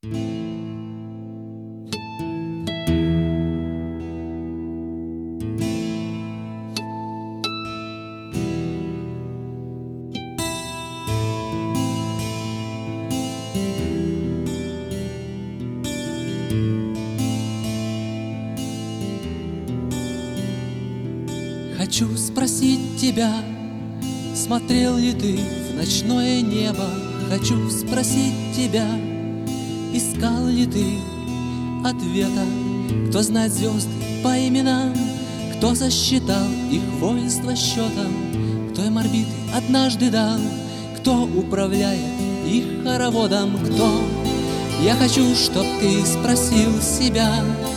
Хочу спросить тебя, смотрел ли ты в ночное небо? Хочу спросить тебя, искал ли ты ответа? Кто знает звезды по именам, кто засчитал их воинство счетом, кто им орбиты однажды дал, кто управляет их хороводом, кто? Я хочу, чтоб ты спросил себя,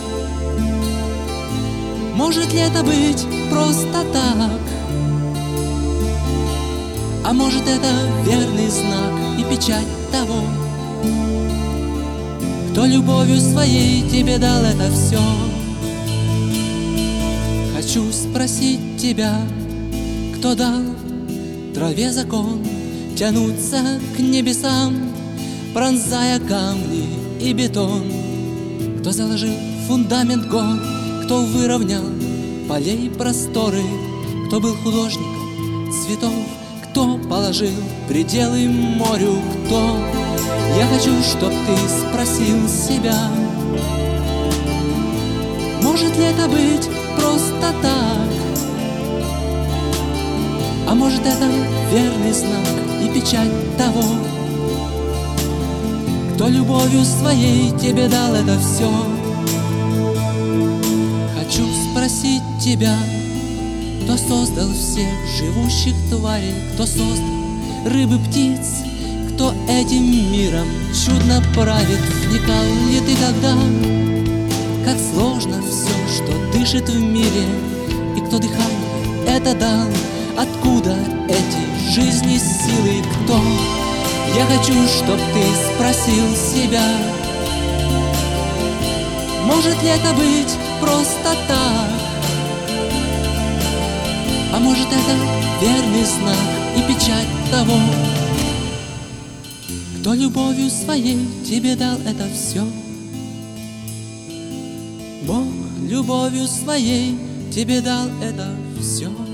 может ли это быть просто так? А может это верный знак и печать того, кто любовью своей тебе дал это все? Хочу спросить тебя, кто дал траве закон тянуться к небесам, пронзая камни и бетон, кто заложил фундамент гор, кто выровнял полей просторы, кто был художником цветов, кто положил пределы морю, кто? Я хочу, чтоб ты спросил себя, может ли это быть просто так? А может это верный знак и печать того, кто любовью своей тебе дал это все? Хочу спросить тебя, кто создал всех живущих тварей, кто создал рыбы, птиц, кто этим миром чудно правит? Вникал ли ты тогда, как сложно все, что дышит в мире, и кто дыхание это дал? Откуда эти жизни силы, кто? Я хочу, чтоб ты спросил себя, может ли это быть просто так? А может это верный знак и печать того, кто любовью своей тебе дал это все? Бог любовью своей тебе дал это все.